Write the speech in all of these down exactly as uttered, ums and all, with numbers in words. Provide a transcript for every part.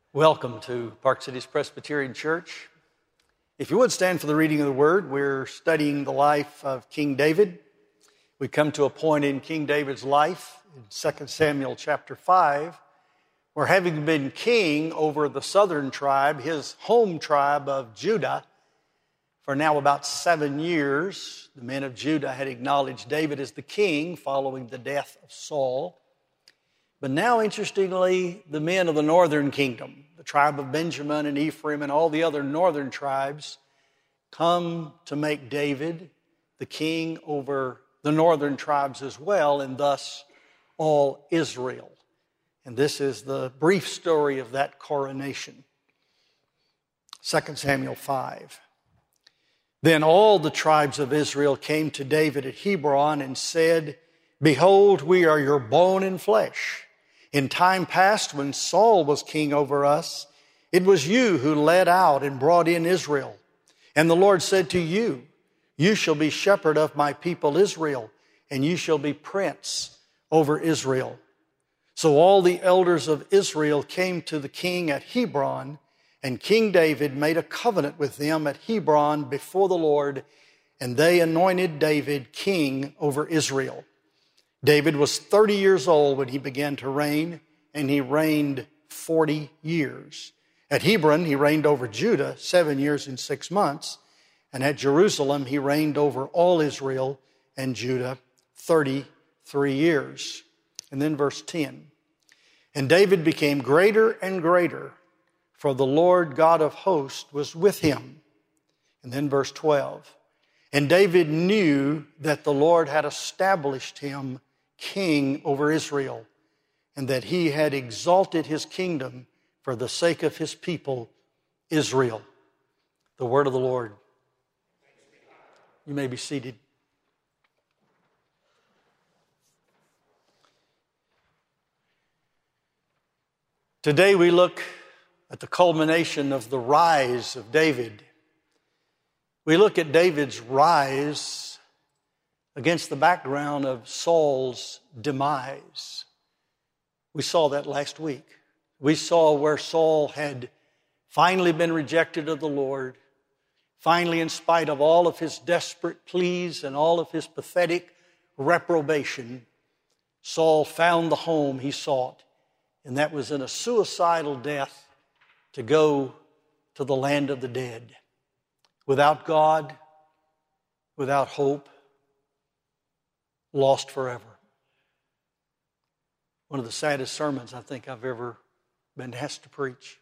Welcome to Park Cities Presbyterian Church. If you would stand for the reading of the Word, we're studying the life of King David. We come to a point in King David's life in Second Samuel chapter five, where having been king over the southern tribe, his home tribe of Judah, for now about seven years, the men of Judah had acknowledged David as the king following the death of Saul. But now, interestingly, the men of the northern kingdom, the tribe of Benjamin and Ephraim and all the other northern tribes, come to make David the king over the northern tribes as well, and thus all Israel. And this is the brief story of that coronation. Second Samuel five. Then all the tribes of Israel came to David at Hebron and said, "Behold, we are your bone and flesh. In time past, when Saul was king over us, it was you who led out and brought in Israel. And the Lord said to you, you shall be shepherd of my people Israel, and you shall be prince over Israel." So all the elders of Israel came to the king at Hebron, and King David made a covenant with them at Hebron before the Lord, and they anointed David king over Israel. David was thirty years old when he began to reign, and he reigned forty years. At Hebron, he reigned over Judah seven years and six months, and at Jerusalem, he reigned over all Israel and Judah thirty-three years. And then verse ten. And David became greater and greater, for the Lord God of hosts was with him. And then verse twelve. And David knew that the Lord had established him king over Israel, and that he had exalted his kingdom for the sake of his people, Israel. The word of the Lord. You may be seated. Today we look at the culmination of the rise of David. We look at David's rise against the background of Saul's demise. We saw that last week. We saw where Saul had finally been rejected of the Lord. Finally, in spite of all of his desperate pleas and all of his pathetic reprobation, Saul found the home he sought, and that was in a suicidal death to go to the land of the dead. Without God, without hope, lost forever. One of the saddest sermons I think I've ever been asked to preach.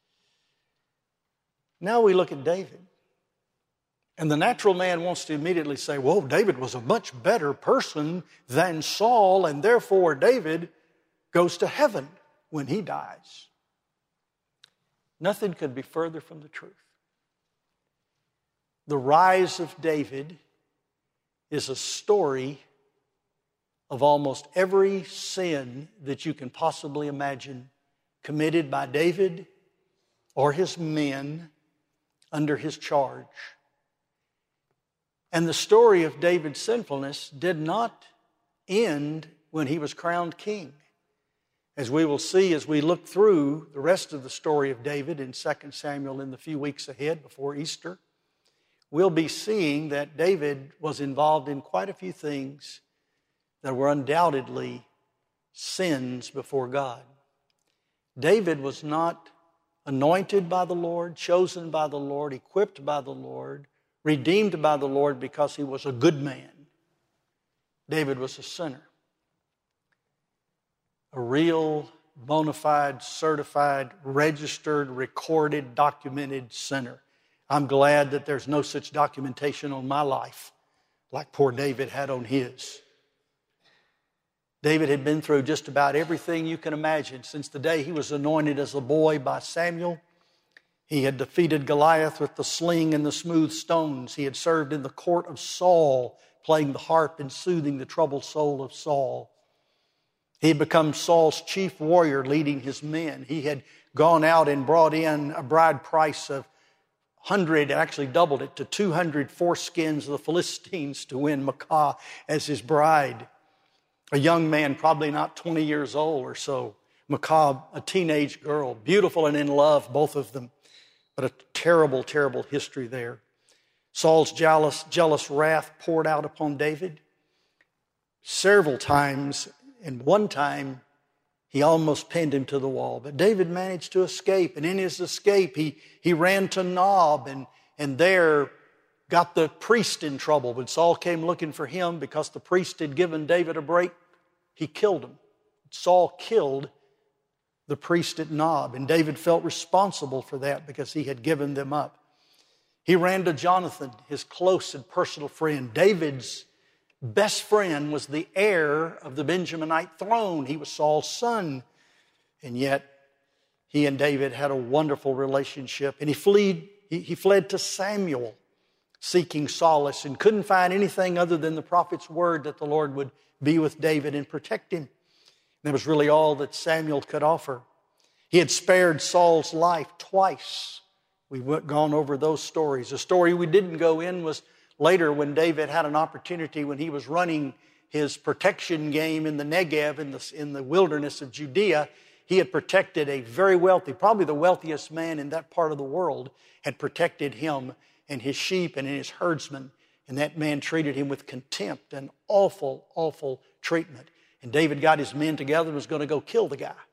Now we look at David. And the natural man wants to immediately say, well, David was a much better person than Saul, and therefore David goes to heaven when he dies. Nothing could be further from the truth. The rise of David is a story of almost every sin that you can possibly imagine committed by David or his men under his charge. And the story of David's sinfulness did not end when he was crowned king. As we will see as we look through the rest of the story of David in Second Samuel in the few weeks ahead before Easter, we'll be seeing that David was involved in quite a few things that were undoubtedly sins before God. David was not anointed by the Lord, chosen by the Lord, equipped by the Lord, redeemed by the Lord because he was a good man. David was a sinner. A real, bona fide, certified, registered, recorded, documented sinner. I'm glad that there's no such documentation on my life like poor David had on his. David had been through just about everything you can imagine since the day he was anointed as a boy by Samuel. He had defeated Goliath with the sling and the smooth stones. He had served in the court of Saul, playing the harp and soothing the troubled soul of Saul. He had become Saul's chief warrior, leading his men. He had gone out and brought in a bride price of one hundred, actually doubled it to two hundred foreskins of the Philistines to win Maacah as his bride. A young man, probably not twenty years old or so, Michal, a teenage girl, beautiful and in love, both of them, but a terrible, terrible history there. Saul's jealous, jealous wrath poured out upon David several times, and one time he almost pinned him to the wall. But David managed to escape, and in his escape he, he ran to Nob, and, and there got the priest in trouble. When Saul came looking for him because the priest had given David a break, he killed him. Saul killed the priest at Nob, and David felt responsible for that because he had given them up. He ran to Jonathan, his close and personal friend. David's best friend was the heir of the Benjaminite throne. He was Saul's son, and yet he and David had a wonderful relationship. And he fled, he, he fled to Samuel, seeking solace, and couldn't find anything other than the prophet's word that the Lord would be with David and protect him. That was really all that Samuel could offer. He had spared Saul's life twice. We've gone over those stories. The story we didn't go in was later when David had an opportunity when he was running his protection game in the Negev, in the, in the wilderness of Judea. He had protected a very wealthy, probably the wealthiest man in that part of the world, had protected him and his sheep and his herdsmen. And that man treated him with contempt and awful, awful treatment. And David got his men together and was going to go kill the guy.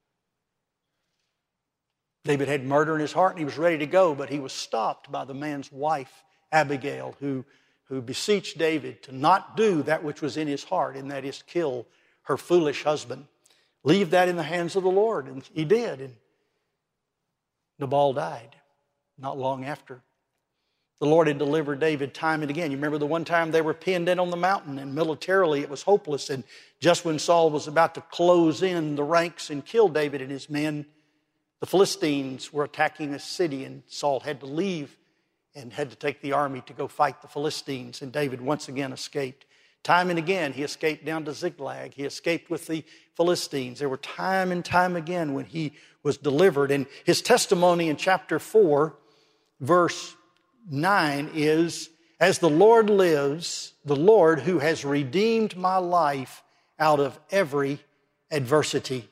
David had murder in his heart and he was ready to go, but he was stopped by the man's wife, Abigail, who, who beseeched David to not do that which was in his heart, and that is kill her foolish husband. Leave that in the hands of the Lord. And he did. And Nabal died not long after. The Lord had delivered David time and again. You remember the one time they were pinned in on the mountain, and militarily it was hopeless. And just when Saul was about to close in the ranks and kill David and his men, the Philistines were attacking a city, and Saul had to leave and had to take the army to go fight the Philistines. And David once again escaped. Time and again he escaped down to Ziklag. He escaped with the Philistines. There were time and time again when he was delivered. And his testimony in chapter four, verse nine is, "As the Lord lives, the Lord who has redeemed my life out of every adversity."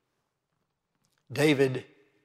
David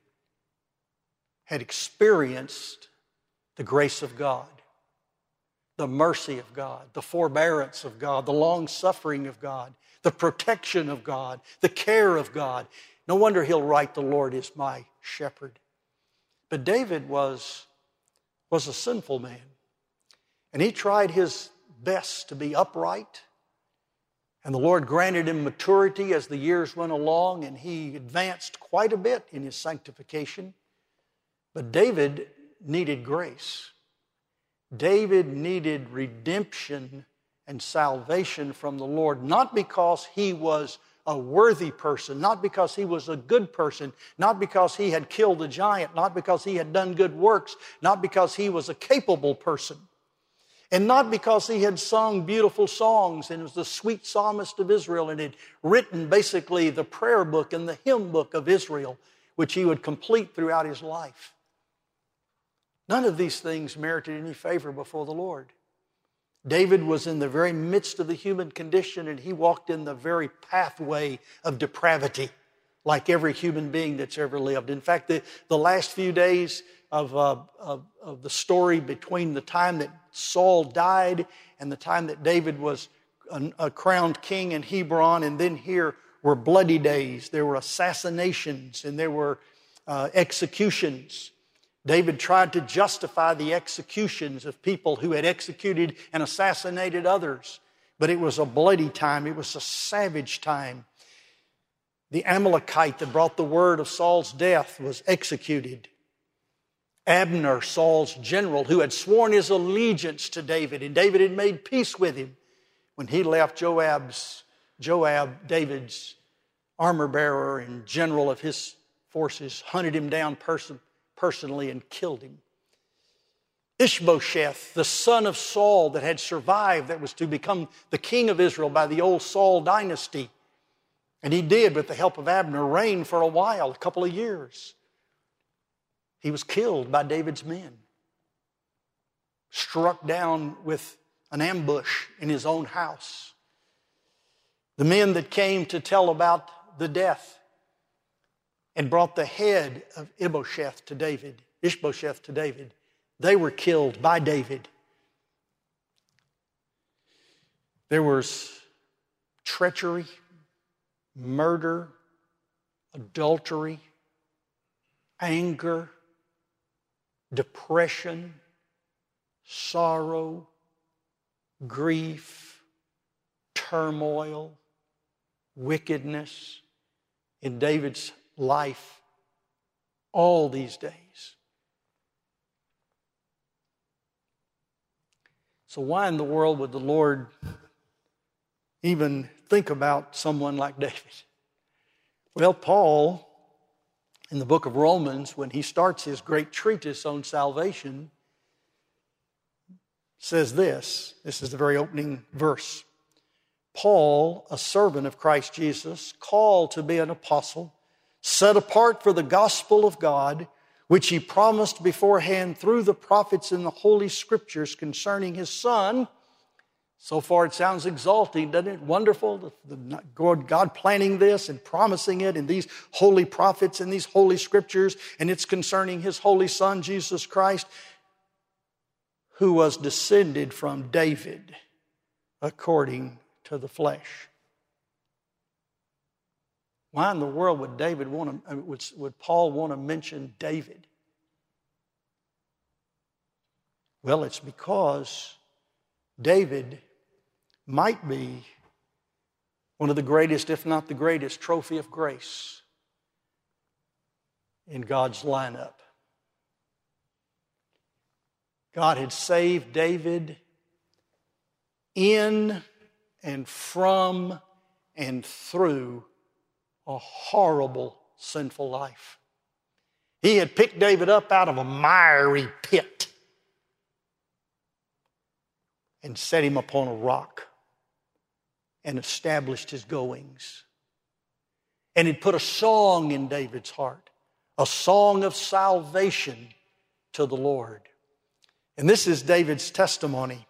had experienced the grace of God, the mercy of God, the forbearance of God, the long-suffering of God, the protection of God, the care of God. No wonder he'll write, "The Lord is my shepherd." But David was was a sinful man. And he tried his best to be upright. And the Lord granted him maturity as the years went along, and he advanced quite a bit in his sanctification. But David needed grace. David needed redemption and salvation from the Lord, not because he was a worthy person, not because he was a good person, not because he had killed a giant, not because he had done good works, not because he was a capable person, and not because he had sung beautiful songs and was the sweet psalmist of Israel and had written basically the prayer book and the hymn book of Israel, which he would complete throughout his life. None of these things merited any favor before the Lord. David was in the very midst of the human condition, and he walked in the very pathway of depravity, like every human being that's ever lived. In fact, the, the last few days of, uh, of, of the story between the time that Saul died and the time that David was a, a crowned king in Hebron, and then here were bloody days. There were assassinations and there were uh, executions. David tried to justify the executions of people who had executed and assassinated others. But it was a bloody time. It was a savage time. The Amalekite that brought the word of Saul's death was executed. Abner, Saul's general, who had sworn his allegiance to David, and David had made peace with him, when he left Joab's, Joab, David's armor bearer and general of his forces, hunted him down person, personally and killed him. Ishbosheth, the son of Saul that had survived, that was to become the king of Israel by the old Saul dynasty. And he did, with the help of Abner, reign for a while, a couple of years. He was killed by David's men, struck down with an ambush in his own house. The men that came to tell about the death and brought the head of Ishbosheth to David, Ishbosheth to David. They were killed by David. There was treachery, murder, adultery, anger, depression, sorrow, grief, turmoil, wickedness in David's life all these days. So why in the world would the Lord even think about someone like David? Well, Paul, in the book of Romans, when he starts his great treatise on salvation, says this. This is the very opening verse. Paul, a servant of Christ Jesus, called to be an apostle, set apart for the gospel of God, which he promised beforehand through the prophets in the Holy Scriptures concerning his Son. So far it sounds exalting, doesn't it? Wonderful. The, the, God planning this and promising it in these holy prophets and these holy Scriptures, and it's concerning his holy Son, Jesus Christ, who was descended from David according to the flesh. Why in the world would David want to, would, would Paul want to mention David? Well, it's because David might be one of the greatest, if not the greatest, trophy of grace in God's lineup. God had saved David in and from and through a horrible, sinful life. He had picked David up out of a miry pit and set him upon a rock and established his goings. And he'd put a song in David's heart, a song of salvation to the Lord. And this is David's testimony.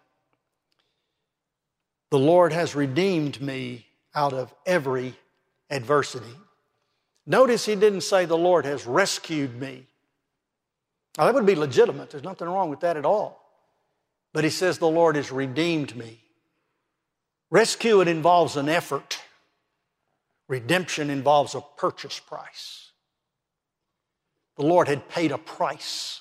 The Lord has redeemed me out of every adversity. Notice he didn't say the Lord has rescued me. Now that would be legitimate. There's nothing wrong with that at all. But he says the Lord has redeemed me. Rescue, it involves an effort. Redemption involves a purchase price. The Lord had paid a price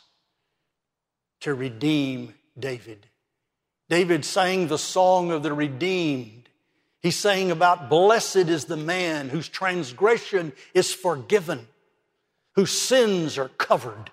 to redeem David. David sang the song of the redeemed. He sang about blessed is the man whose transgression is forgiven, whose sins are covered.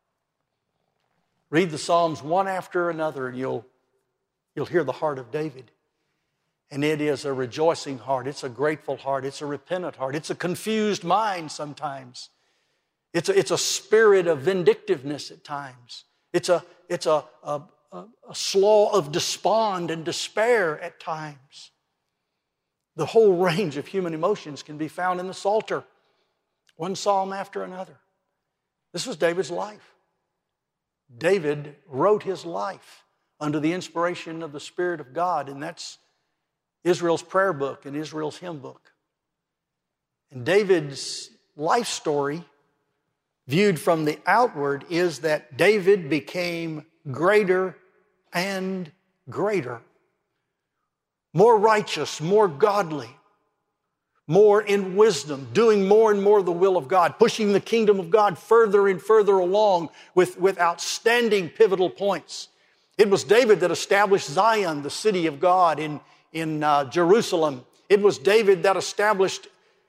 Read the Psalms one after another and you'll, you'll hear the heart of David. And it is a rejoicing heart. It's a grateful heart. It's a repentant heart. It's a confused mind sometimes. It's a, it's a spirit of vindictiveness at times. It's a, it's a, a, a, a slough of despond and despair at times. The whole range of human emotions can be found in the Psalter. One psalm after another. This was David's life. David wrote his life under the inspiration of the Spirit of God, and that's Israel's prayer book and Israel's hymn book. And David's life story, viewed from the outward, is that David became greater and greater. More righteous, more godly, more in wisdom, doing more and more the will of God, pushing the kingdom of God further and further along with, with outstanding pivotal points. It was David that established Zion, the city of God, in, in uh, Jerusalem. It was David that established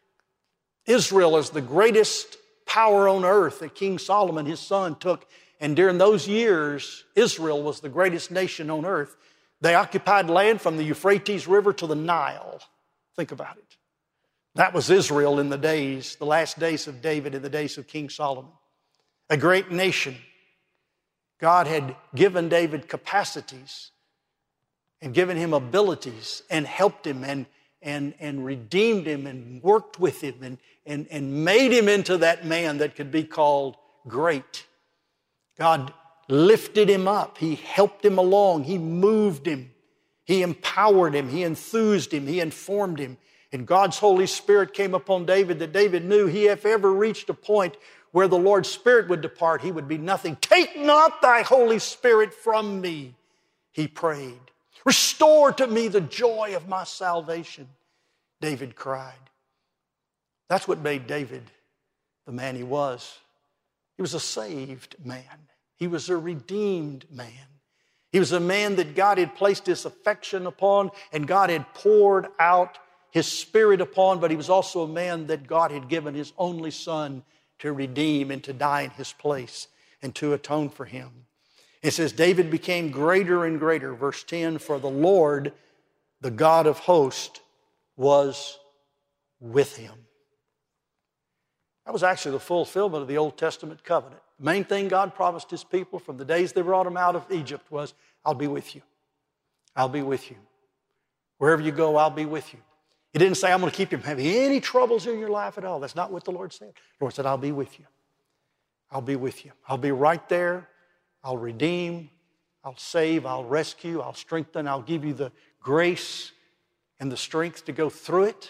Israel as the greatest power on earth that King Solomon, his son, took. And during those years, Israel was the greatest nation on earth. They occupied land from the Euphrates River to the Nile. Think about it. That was Israel in the days, the last days of David, in the days of King Solomon. A great nation. God had given David capacities and given him abilities and helped him and, and, and redeemed him and worked with him and, and, and made him into that man that could be called great. God lifted him up. He helped him along. He moved him. He empowered him. He enthused him. He informed him. And God's Holy Spirit came upon David, that David knew he, if ever reached a point where the Lord's Spirit would depart, he would be nothing. Take not thy Holy Spirit from me, he prayed. Restore to me the joy of my salvation, David cried. That's what made David the man he was. He was a saved man. He was a redeemed man. He was a man that God had placed His affection upon and God had poured out His Spirit upon, but he was also a man that God had given His only Son to redeem and to die in his place and to atone for him. It says, David became greater and greater. Verse ten, for the Lord, the God of hosts, was with him. That was actually the fulfillment of the Old Testament covenant. The main thing God promised His people from the days they brought them out of Egypt was, I'll be with you. I'll be with you. Wherever you go, I'll be with you. He didn't say, I'm going to keep you from having any troubles in your life at all. That's not what the Lord said. The Lord said, I'll be with you. I'll be with you. I'll be right there. I'll redeem. I'll save. I'll rescue. I'll strengthen. I'll give you the grace and the strength to go through it.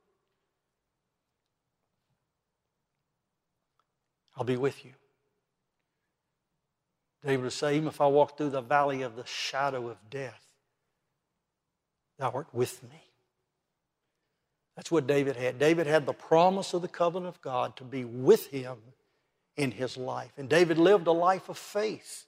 I'll be with you. David would say, even if I walk through the valley of the shadow of death, thou art with me. That's what David had. David had the promise of the covenant of God to be with him in his life. And David lived a life of faith,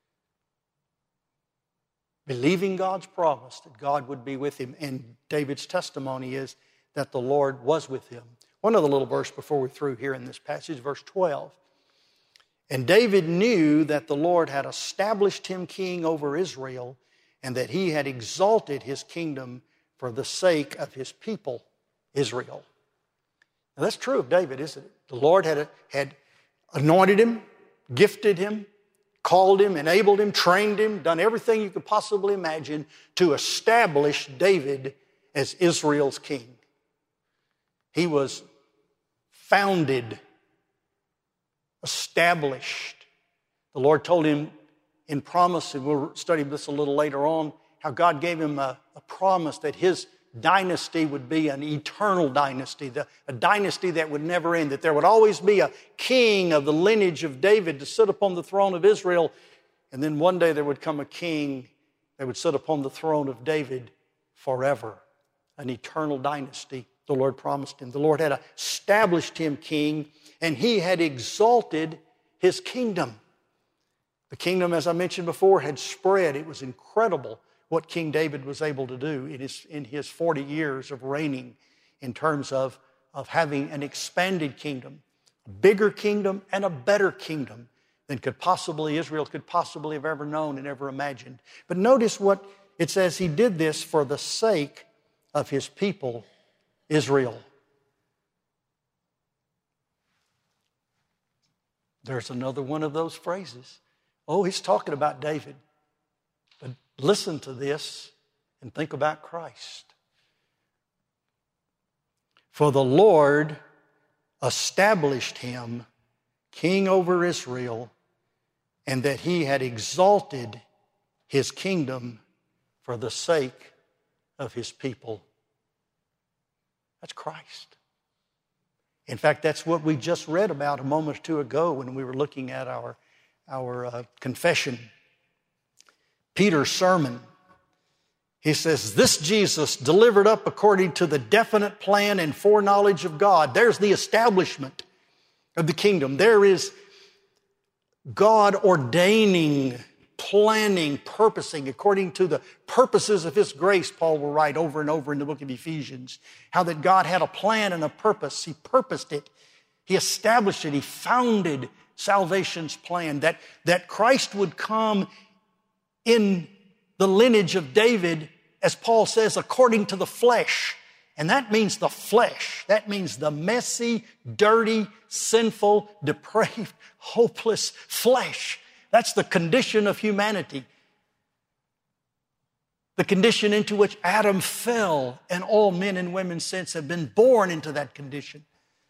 believing God's promise that God would be with him. And David's testimony is that the Lord was with him. One other little verse before we're through here in this passage, verse twelve. And David knew that the Lord had established him king over Israel and that He had exalted His kingdom for the sake of His people, Israel. Now that's true of David, isn't it? The Lord had, had anointed him, gifted him, called him, enabled him, trained him, done everything you could possibly imagine to establish David as Israel's king. He was founded, established. The Lord told him in promise, and we'll study this a little later on, how God gave him a, a promise that his dynasty would be an eternal dynasty, the, a dynasty that would never end, that there would always be a king of the lineage of David to sit upon the throne of Israel, and then one day there would come a king that would sit upon the throne of David forever, an eternal dynasty. The Lord promised him. The Lord had established him king, and He had exalted His kingdom. The kingdom, as I mentioned before, had spread. It was incredible what King David was able to do in his, in his forty years of reigning in terms of, of having an expanded kingdom, a bigger kingdom and a better kingdom than could possibly Israel could possibly have ever known and ever imagined. But notice what it says. He did this for the sake of His people, Israel. There's another one of those phrases. Oh, he's talking about David. But listen to this and think about Christ. For the Lord established him king over Israel, and that He had exalted His kingdom for the sake of His people. That's Christ. In fact, that's what we just read about a moment or two ago when we were looking at our, our uh, confession. Peter's sermon. He says, this Jesus delivered up according to the definite plan and foreknowledge of God. There's the establishment of the kingdom. There is God ordaining, planning, purposing according to the purposes of His grace, Paul will write over and over in the book of Ephesians. How that God had a plan and a purpose. He purposed it. He established it. He founded salvation's plan. That, that Christ would come in the lineage of David, as Paul says, according to the flesh. And that means the flesh. That means the messy, dirty, sinful, depraved, hopeless flesh. That's the condition of humanity. The condition into which Adam fell, and all men and women since have been born into that condition.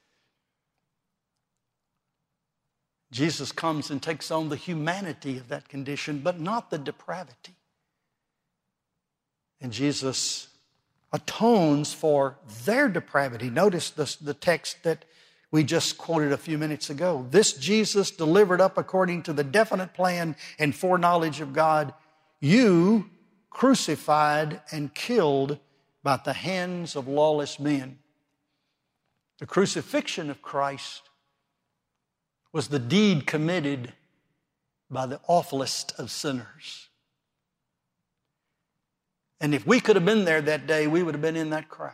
Jesus comes and takes on the humanity of that condition, but not the depravity. And Jesus atones for their depravity. Notice the, the text that we just quoted a few minutes ago. This Jesus delivered up according to the definite plan and foreknowledge of God, you crucified and killed by the hands of lawless men. The crucifixion of Christ was the deed committed by the awfulest of sinners. And if we could have been there that day, we would have been in that crowd.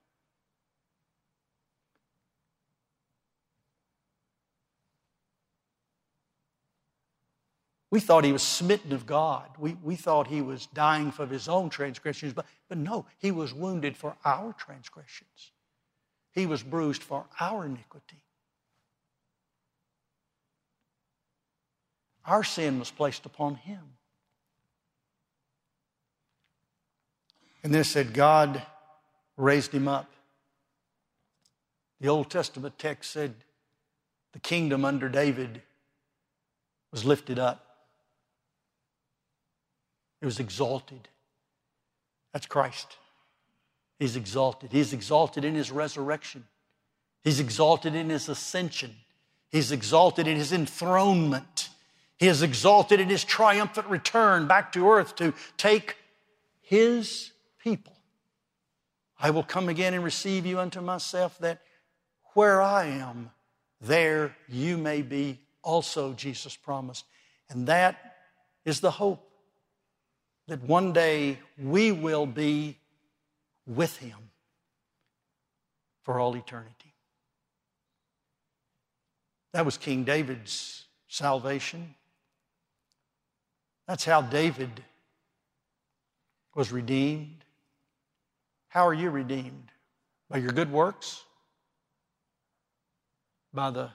We thought he was smitten of God. We, we thought he was dying for his own transgressions. But, but no, he was wounded for our transgressions. He was bruised for our iniquity. Our sin was placed upon him. And then it said God raised him up. The Old Testament text said the kingdom under David was lifted up. It was exalted. That's Christ. He's exalted. He's exalted in his resurrection. He's exalted in his ascension. He's exalted in his enthronement. He is exalted in his triumphant return back to earth to take his people. I will come again and receive you unto myself, that where I am, there you may be also, Jesus promised. And that is the hope, that one day we will be with him for all eternity. That was King David's salvation. That's how David was redeemed. How are you redeemed? By your good works? By the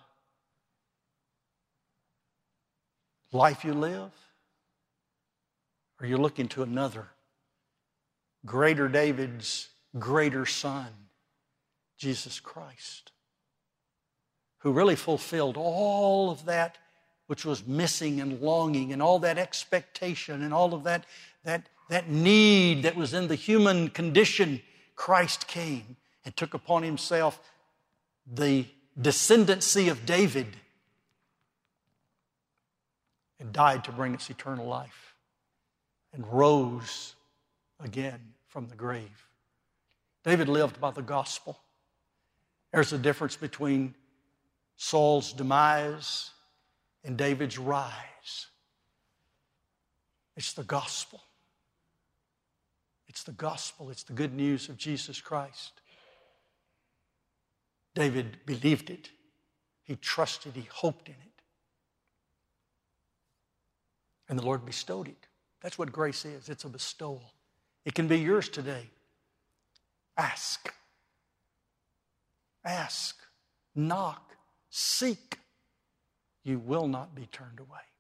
life you live? Or you're looking to another, greater David's greater son, Jesus Christ, who really fulfilled all of that which was missing and longing and all that expectation and all of that, that, that need that was in the human condition. Christ came and took upon himself the descendancy of David and died to bring us eternal life and rose again from the grave. David lived by the gospel. There's a difference between Saul's demise and David's rise. It's the gospel. It's the gospel. It's the good news of Jesus Christ. David believed it. He trusted. He hoped in it. And the Lord bestowed it. That's what grace is. It's a bestowal. It can be yours today. Ask. Ask. Knock. Seek. You will not be turned away.